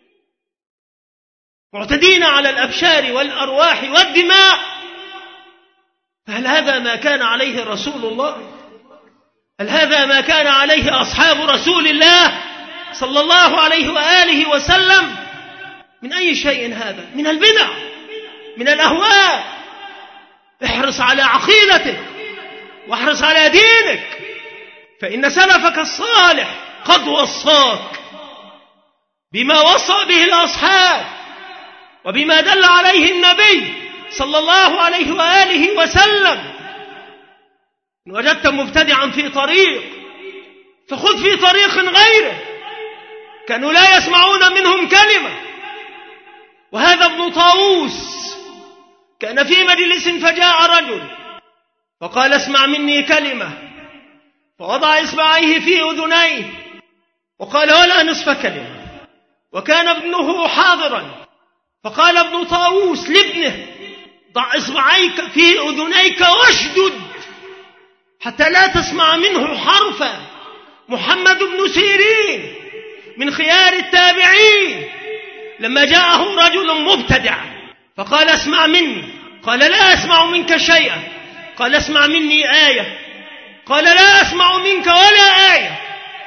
معتدين على الأبشار والأرواح والدماء، فهل هذا ما كان عليه رسول الله؟ هل هذا ما كان عليه أصحاب رسول الله صلى الله عليه وآله وسلم؟ من أي شيء هذا؟ من البدع، من الأهواء. احرص على عقيدتك واحرص على دينك، فإن سلفك الصالح قد وصاك بما وصى به الأصحاب وبما دل عليه النبي صلى الله عليه وآله وسلم. إن وجدت مبتدعا في طريق فخذ في طريق غيره، كانوا لا يسمعون منهم كلمة. وهذا ابن طاووس كان في مجلس فجاء رجل فقال اسمع مني كلمة، فوضع إصبعيه في أذنيه وقال ولا نصف كلمة، وكان ابنه حاضرا، فقال ابن طاووس لابنه ضع إصبعيك في أذنيك واشدد حتى لا تسمع منه حرفا. محمد بن سيرين من خيار التابعين لما جاءه رجل مبتدع فقال اسمع مني، قال لا أسمع منك شيئا، قال اسمع مني آية، قال لا أسمع منك ولا آية،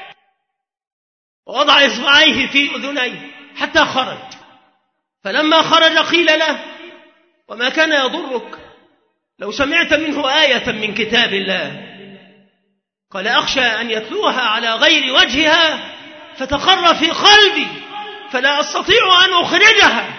ووضع إصبعيه في أذنيه حتى خرج. فلما خرج قيل له وما كان يضرك لو سمعت منه آية من كتاب الله؟ قال أخشى أن يتلوها على غير وجهها فتقر في قلبي فلا أستطيع أن أخرجها.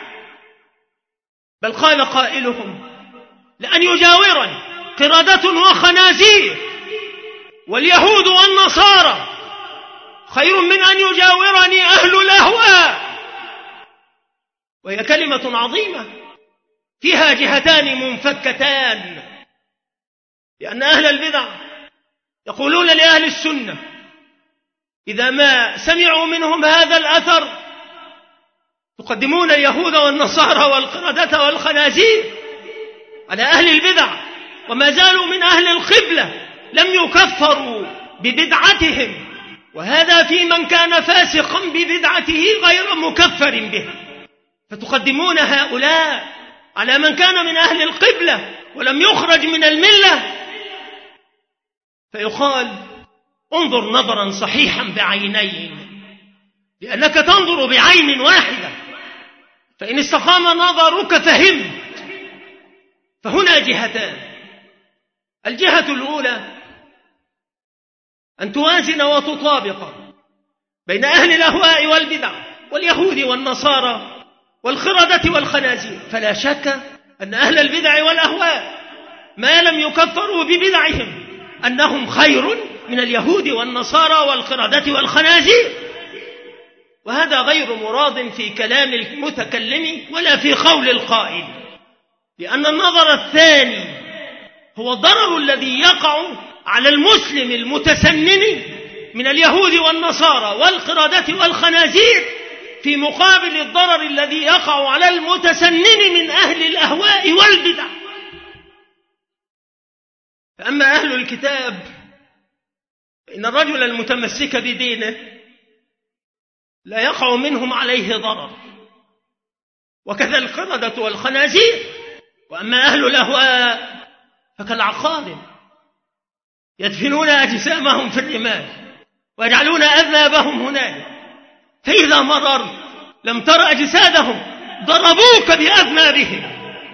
بل قال قائلهم لأن يجاورني قردة وخنازير واليهود والنصارى خير من أن يجاورني أهل الأهواء. وهي كلمة عظيمة فيها جهتان منفكتان، لأن أهل البدع يقولون لأهل السنة إذا ما سمعوا منهم هذا الأثر يقدمون اليهود والنصارى والقردة والخنازير على أهل البدع، وما زالوا من أهل القبلة لم يكفروا ببدعتهم، وهذا في من كان فاسقا ببدعته غير مكفر به. فتقدمون هؤلاء على من كان من أهل القبلة ولم يخرج من الملة، فيقال انظر نظرا صحيحا بعينين، لأنك تنظر بعين واحدة، فإن استقام نظرك فهمت. فهنا جهتان: الجهة الأولى أن توازن وتطابق بين أهل الأهواء والبدع واليهود والنصارى والخردة والخنازير. فلا شك أن أهل البدع والأهواء ما لم يكفروا ببدعهم أنهم خير من اليهود والنصارى والخردة والخنازير، وهذا غير مراد في كلام المتكلم ولا في قول القائل، لأن النظر الثاني هو الضرر الذي يقع على المسلم المتسنن من اليهود والنصارى والقردة والخنازير في مقابل الضرر الذي يقع على المتسنن من أهل الأهواء والبدع. فأما أهل الكتاب فإن الرجل المتمسك بدينه لا يقع منهم عليه ضرر، وكذا القردة والخنازير. وأما أهل الأهواء فكالعقارب يدفنون أجسامهم في الرمال ويجعلون أذنابهم هنالك، فإذا مررت لم تر أجسادهم ضربوك بأذنابهم.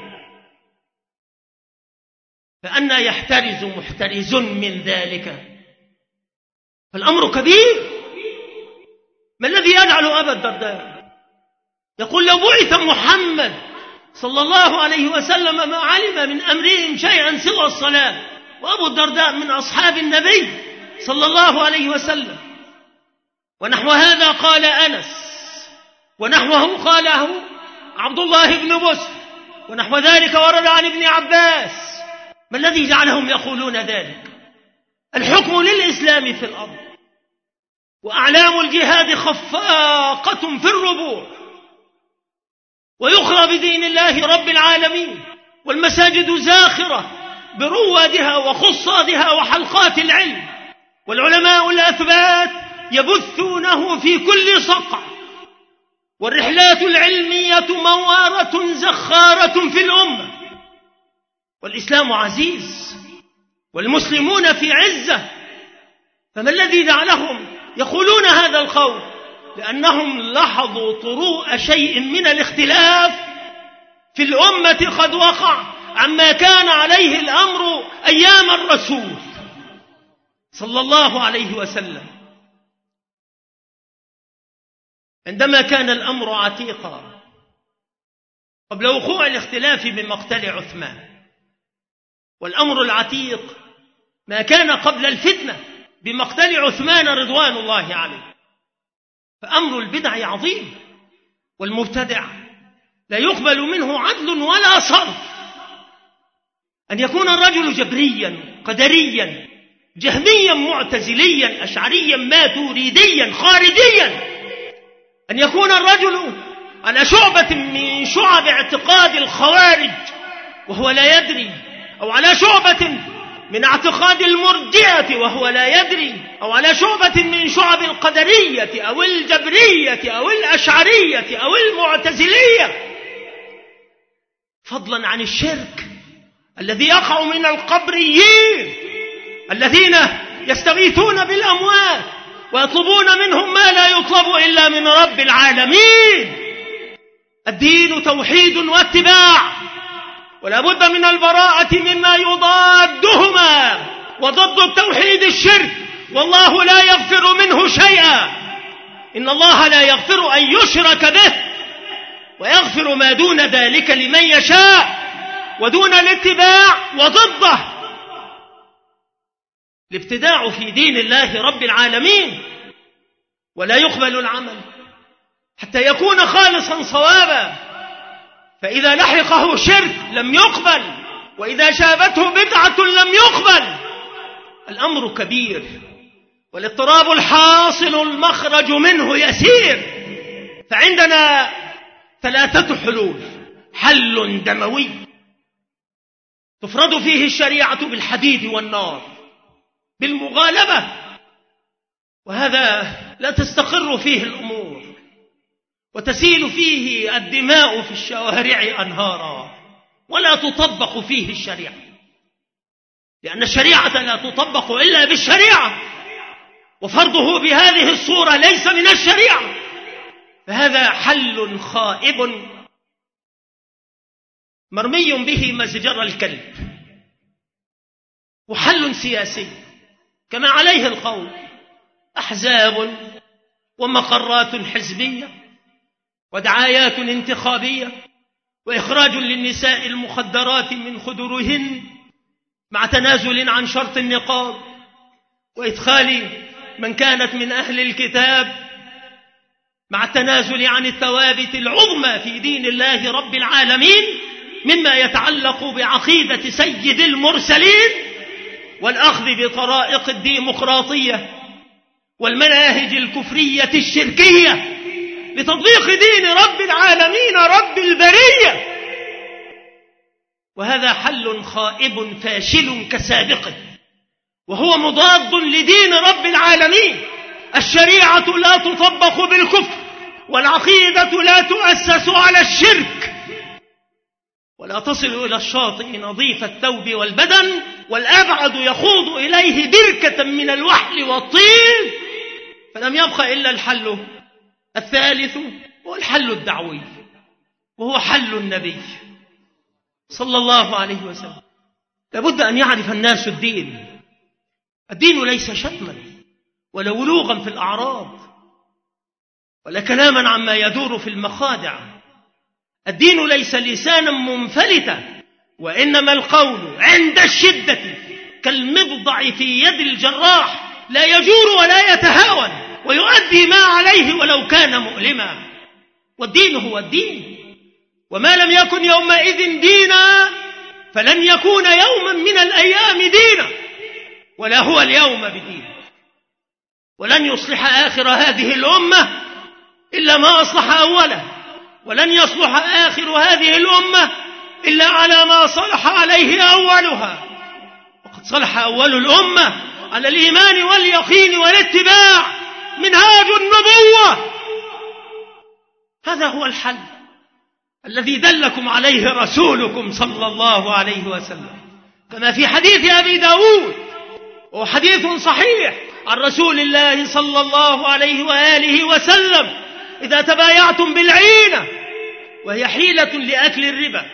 فأنا يحترز محترز من ذلك؟ فالأمر كبير. ما الذي يجعل أبا الدرداء يقول لو بعث محمد صلى الله عليه وسلم ما علم من أمرهم شيئا سوى الصلاة، وأبو الدرداء من أصحاب النبي صلى الله عليه وسلم. ونحو هذا قال أنس، ونحوه قاله عبد الله بن بسر، ونحو ذلك ورد عن ابن عباس. ما الذي جعلهم يقولون ذلك؟ الحكم للإسلام في الأرض، وأعلام الجهاد خفاقة في الربوع، ويخرى بدين الله رب العالمين، والمساجد زاخرة بروادها وخصادها وحلقات العلم، والعلماء الأثبات يبثونه في كل صقع، والرحلات العلمية موارة زخارة في الأمة، والإسلام عزيز والمسلمون في عزة. فما الذي جعلهم يقولون هذا القول؟ لأنهم لاحظوا طروء شيء من الاختلاف في الأمة قد وقع عما كان عليه الأمر أيام الرسول صلى الله عليه وسلم. عندما كان الأمر عتيقا قبل وقوع الاختلاف بمقتل عثمان، والأمر العتيق ما كان قبل الفتنة بمقتل عثمان رضوان الله عليه. فأمر البدع عظيم، والمبتدع لا يقبل منه عدل ولا صرف. أن يكون الرجل جبريا قدريا جهميا معتزليا أشعريا ماتريديا خارجيا، أن يكون الرجل على شعبة من شعب اعتقاد الخوارج وهو لا يدري، أو على شعبة من اعتقاد المرجئة وهو لا يدري، أو على شعبة من شعب القدرية أو الجبرية أو الأشعرية أو المعتزلية، فضلا عن الشرك الذي يقع من القبريين الذين يستغيثون بالأموات ويطلبون منهم ما لا يطلب إلا من رب العالمين. الدين توحيد واتباع، ولا بد من البراءة مما يضادهما، وضد التوحيد الشرك، والله لا يغفر منه شيئا. إن الله لا يغفر أن يشرك به، ويغفر ما دون ذلك لمن يشاء، ودون الاتباع وضده الابتداع في دين الله رب العالمين. ولا يقبل العمل حتى يكون خالصا صوابا، فإذا لحقه شرك لم يقبل، وإذا شابته بدعة لم يقبل. الأمر كبير، والاضطراب الحاصل المخرج منه يسير. فعندنا 3 حلول: حل دموي تفرض فيه الشريعة بالحديد والنار بالمغالبة، وهذا لا تستقر فيه الأمور، وتسيل فيه الدماء في الشوارع أنهارا، ولا تطبق فيه الشريعة، لأن الشريعة لا تطبق إلا بالشريعة، وفرضه بهذه الصورة ليس من الشريعة. فهذا حل خائب مرمي به مزجر الكلب، وحل سياسي كما عليه القول، أحزاب ومقرات حزبية ودعايات انتخابية، وإخراج للنساء المخدرات من خدرهن مع تنازل عن شرط النقاب، وإدخال من كانت من أهل الكتاب مع التنازل عن الثوابت العظمى في دين الله رب العالمين مما يتعلق بعقيدة سيد المرسلين، والأخذ بطرائق الديمقراطية والمناهج الكفرية الشركية بتطبيق دين رب العالمين رب البرية. وهذا حل خائب فاشل كسابقه، وهو مضاد لدين رب العالمين. الشريعة لا تطبق بالكفر، والعقيدة لا تؤسس على الشرك، ولا تصل إلى الشاطئ نظيف الثوب والبدن، والأبعد يخوض إليه بركة من الوحل والطين. فلم يبق إلا الحل الثالث، هو الحل الدعوي، وهو حل النبي صلى الله عليه وسلم. لابد أن يعرف الناس الدين. الدين ليس شتما ولا ولوغا في الأعراض ولا كلاما عما يدور في المخادع. الدين ليس لسانا منفلتا، وإنما القول عند الشدة كالمضضع في يد الجراح، لا يجور ولا يتهاون، ويؤدي ما عليه ولو كان مؤلما. والدين هو الدين، وما لم يكن يومئذ دينا فلن يكون يوما من الأيام دينا، ولا هو اليوم بدين. ولن يصلح آخر هذه الأمة إلا ما أصلح أوله، ولن يصلح آخر هذه الأمة إلا على ما صلح عليه أولها. وقد صلح أول الأمة على الإيمان واليقين والاتباع، منهاج النبوة. هذا هو الحل الذي دلكم عليه رسولكم صلى الله عليه وسلم، كما في حديث أبي داود، وحديث صحيح عن رسول الله صلى الله عليه وآله وسلم: إذا تبايعتم بالعينة، وهي حيلة لأكل الربا،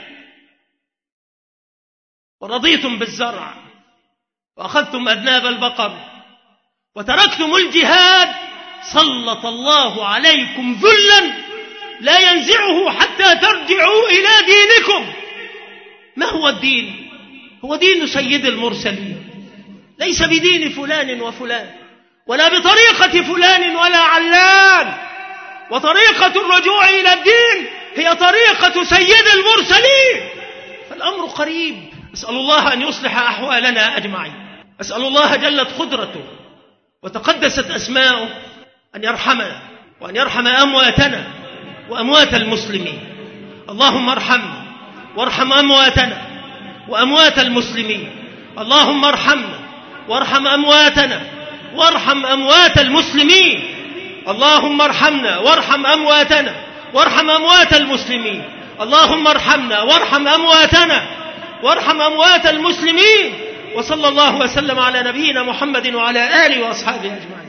ورضيتم بالزرع، وأخذتم أذناب البقر، وتركتم الجهاد، سلط الله عليكم ذلا لا ينزعه حتى ترجعوا إلى دينكم. ما هو الدين؟ هو دين سيد المرسلين، ليس بدين فلان وفلان، ولا بطريقة فلان ولا علان. وطريقة الرجوع إلى الدين هي طريقة سيد المرسلين. فالأمر قريب. أسأل الله أن يصلح أحوالنا أجمعين. أسأل الله جلت قدرته وتقدست أسماؤه أن يرحمنا وأن يرحم أمواتنا وأموات المسلمين. اللهم ارحمنا وارحم أمواتنا وأموات المسلمين. اللهم ارحمنا وارحم أمواتنا وارحم أموات المسلمين. اللهم ارحمنا وارحم أمواتنا وارحم أموات المسلمين. اللهم ارحمنا وارحم أمواتنا وارحم أموات المسلمين. وصلى الله وسلم على نبينا محمد وعلى آله وأصحابه أجمعين.